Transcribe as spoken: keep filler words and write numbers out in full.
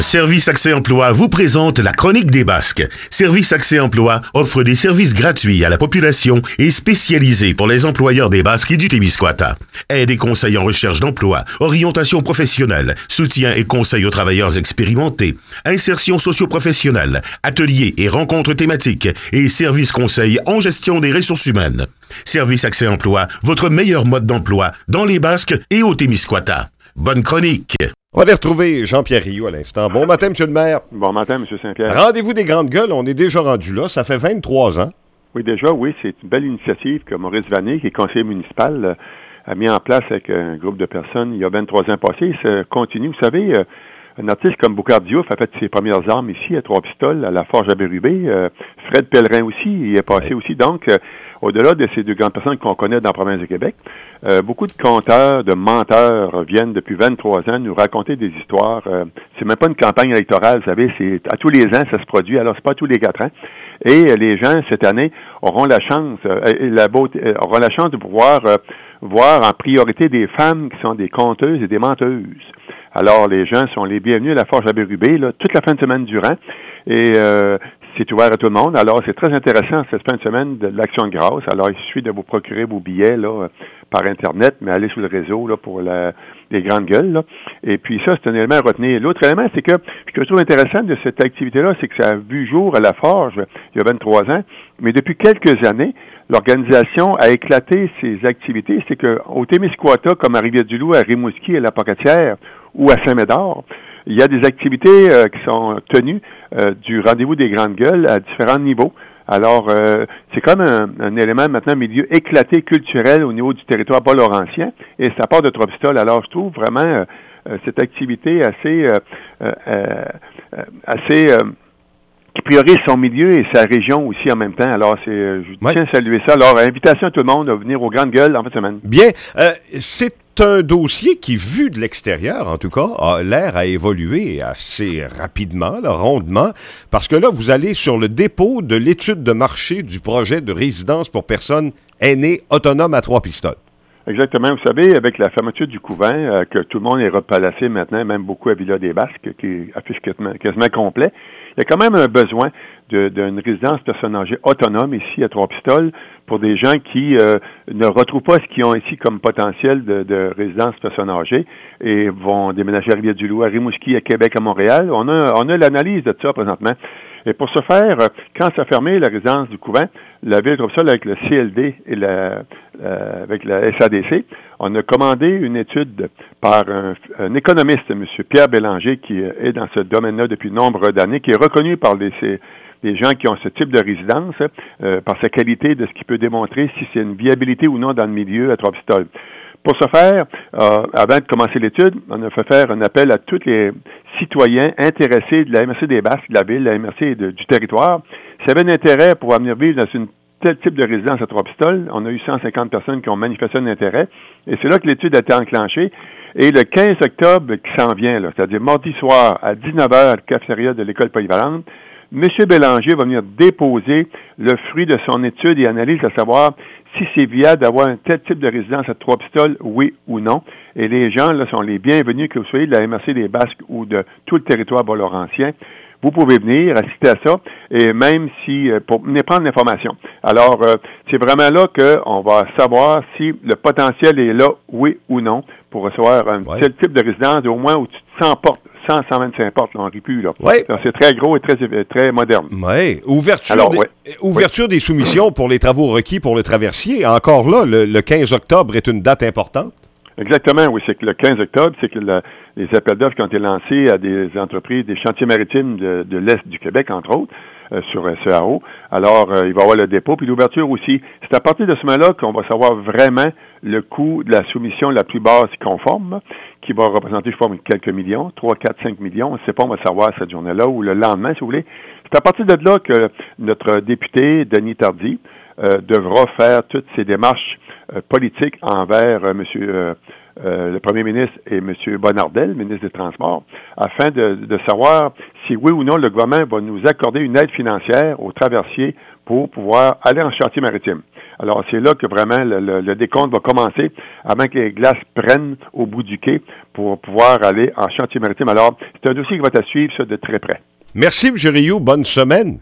Service Accès Emploi vous présente la chronique des Basques. Service Accès Emploi offre des services gratuits à la population et spécialisés pour les employeurs des Basques et du Témiscouata. Aide et conseils en recherche d'emploi, orientation professionnelle, soutien et conseils aux travailleurs expérimentés, insertion socio-professionnelle, ateliers et rencontres thématiques et services conseils en gestion des ressources humaines. Service Accès Emploi, votre meilleur mode d'emploi dans les Basques et au Témiscouata. Bonne chronique! On va aller retrouver Jean-Pierre Rioux à l'instant. Bon matin, M. le maire. Bon matin, M. Saint-Pierre. Rendez-vous des grandes gueules, on est déjà rendu là. Ça fait vingt-trois ans. Oui, déjà, oui. C'est une belle initiative que Maurice Vanier, qui est conseiller municipal, euh, a mis en place avec un groupe de personnes il y a vingt-trois ans passés. Ça continue. Vous savez, euh, un artiste comme Boucard Diouf a fait ses premières armes ici, à Trois-Pistoles, à la Forge à Bérubé. Euh, Fred Pellerin aussi, il est passé aussi. Donc, euh, au-delà de ces deux grandes personnes qu'on connaît dans la province de Québec, euh, beaucoup de conteurs, de menteurs viennent depuis vingt-trois ans nous raconter des histoires. Euh, c'est même pas une campagne électorale, vous savez, c'est à tous les ans, ça se produit, alors c'est pas tous les quatre ans. Et euh, les gens, cette année, auront la chance, euh, la beauté, euh, auront la chance de pouvoir euh, voir en priorité des femmes qui sont des conteuses et des menteuses. Alors, les gens sont les bienvenus à la Forge à Bérubé, là, toute la fin de semaine durant. Et euh, c'est ouvert à tout le monde. Alors, c'est très intéressant cette fin de semaine de l'Action de grâce. Alors, il suffit de vous procurer vos billets là par Internet, mais allez sur le réseau là pour la, les grandes gueules. Là. Et puis ça, c'est un élément à retenir. L'autre élément, c'est que ce que je trouve intéressant de cette activité-là, c'est que ça a vu jour à la Forge il y a vingt-trois ans. Mais depuis quelques années, l'organisation a éclaté ses activités. C'est qu'au Témiscouata, comme à Rivière-du-Loup, à Rimouski, à la Pocatière ou à Saint-Médard, il y a des activités euh, qui sont tenues euh, du rendez-vous des grandes gueules à différents niveaux. Alors, euh, c'est comme un, un élément maintenant milieu éclaté culturel au niveau du territoire bas-laurentien, et ça part de Trois-Pistoles. Alors, je trouve vraiment euh, cette activité assez, euh, euh, euh, assez euh, qui priorise son milieu et sa région aussi en même temps. Alors, c'est, je ouais. tiens à saluer ça. Alors, invitation à tout le monde à venir aux grandes gueules en fin de semaine. Bien. Euh, c'est un dossier qui, vu de l'extérieur, en tout cas, a l'air à évoluer assez rapidement, là, rondement, parce que là, vous allez sur le dépôt de l'étude de marché du projet de résidence pour personnes aînées autonomes à Trois-Pistoles. Exactement. Vous savez, avec la fermeture du couvent, euh, que tout le monde est replacé maintenant, même beaucoup à Villa-des-Basques, qui affiche quasiment, quasiment complet, il y a quand même un besoin de, d'une résidence personnes âgées autonome ici à Trois-Pistoles pour des gens qui euh, ne retrouvent pas ce qu'ils ont ici comme potentiel de, de résidence personnes âgées et vont déménager à Rivière-du-Loup, à Rimouski, à Québec, à Montréal. On a, on a l'analyse de ça présentement. Et pour ce faire, quand ça a fermé la résidence du couvent, la Ville de Trois-Pistoles avec le C L D et la, euh, avec la S A D C, on a commandé une étude par un, un économiste, M. Pierre Bélanger, qui est dans ce domaine-là depuis nombre d'années, qui est reconnu par les, ces, les gens qui ont ce type de résidence, euh, par sa qualité de ce qu'il peut démontrer si c'est une viabilité ou non dans le milieu à Trois-Pistoles. Pour ce faire, euh, avant de commencer l'étude, on a fait faire un appel à tous les citoyens intéressés de la M R C des Basques, de la ville, de la M R C de, du territoire. S'ils avaient un intérêt pour venir vivre dans une tel type de résidence à Trois-Pistoles, on a eu cent cinquante personnes qui ont manifesté un intérêt. Et c'est là que l'étude a été enclenchée. Et le quinze octobre qui s'en vient, là, c'est-à-dire mardi soir à dix-neuf heures, cafétéria de l'école polyvalente, M. Bélanger va venir déposer le fruit de son étude et analyse, à savoir si c'est viable d'avoir un tel type de résidence à Trois-Pistoles, oui ou non. Et les gens là sont les bienvenus, que vous soyez de la M R C des Basques ou de tout le territoire bas-laurentien. Vous pouvez venir assister à ça, et même si, pour venir prendre l'information. Alors, euh, c'est vraiment là qu'on va savoir si le potentiel est là, oui ou non, pour recevoir un ouais. tel type de résidence, au moins où tu te sens porte. cent à cent vingt-cinq portes, là, on rit plus, là. Ouais. C'est très gros et très, très moderne. Oui. Ouverture, Alors, des, ouais. ouverture oui. des soumissions pour les travaux requis pour le traversier. Encore là, le, le quinze octobre est une date importante. Exactement, oui. C'est que le quinze octobre, c'est que la, les appels d'offres qui ont été lancés à des entreprises, des chantiers maritimes de, de l'Est du Québec, entre autres, euh, sur S E A O. Alors, euh, il va y avoir le dépôt, puis l'ouverture aussi. C'est à partir de ce moment-là qu'on va savoir vraiment le coût de la soumission la plus basse conforme, qui va représenter, je pense, quelques millions, trois, quatre, cinq millions. On ne sait pas, on va savoir cette journée-là ou le lendemain, si vous voulez. C'est à partir de là que notre député, Denis Tardy, euh, devra faire toutes ses démarches euh, politiques envers euh, monsieur euh, euh, le premier ministre et M. Bonnardel, ministre des Transports, afin de, de savoir si oui ou non le gouvernement va nous accorder une aide financière aux traversiers pour pouvoir aller en chantier maritime. Alors, c'est là que vraiment le, le, le décompte va commencer avant que les glaces prennent au bout du quai pour pouvoir aller en chantier maritime. Alors, c'est un dossier qui va être à suivre ça de très près. Merci, M. Rioux. Bonne semaine.